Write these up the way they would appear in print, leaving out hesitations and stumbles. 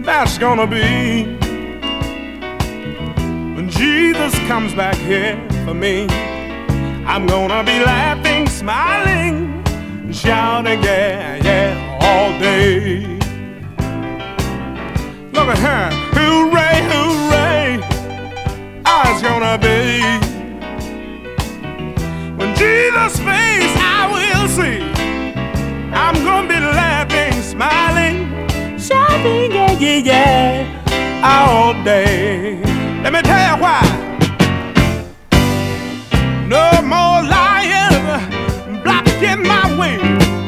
that's gonna be when Jesus comes back here for me. I'm gonna be laughing, smiling, shouting, yeah, yeah, all day. Look at her, hooray, hooray, it's gonna be when Jesus' face I will see. I'm gonna be laughing, smiling, shouting, yeah, yeah, yeah, all day. Let me tell you why. No more lying, blocking my way.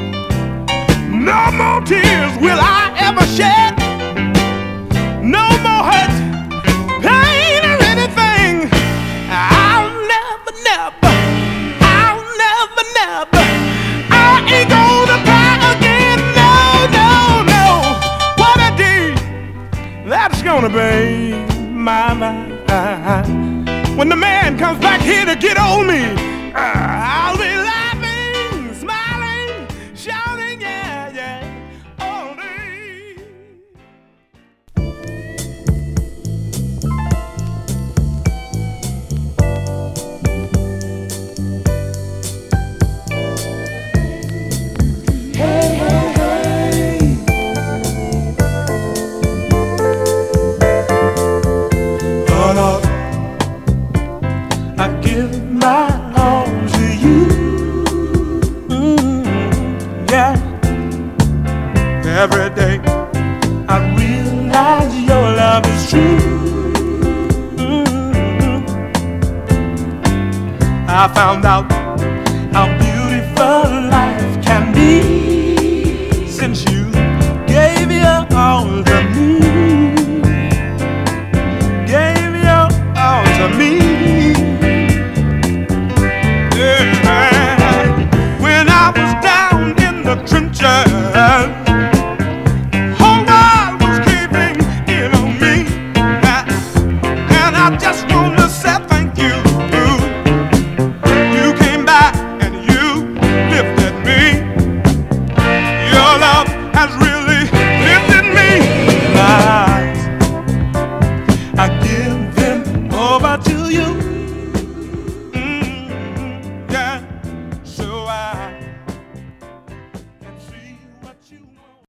No more tears will I ever shed. No more hurt, pain, or anything. I'll never, never, I'll never, never, I ain't gonna cry again. No, no, no. What a day that's gonna be, my. When the man comes back here to get on me, I'll be laughing, smiling, shouting, yeah, yeah, all day. Hey, hey, hey. Oh, Lord, I give my all to you. Yeah. Every day I realize your love is true. I found out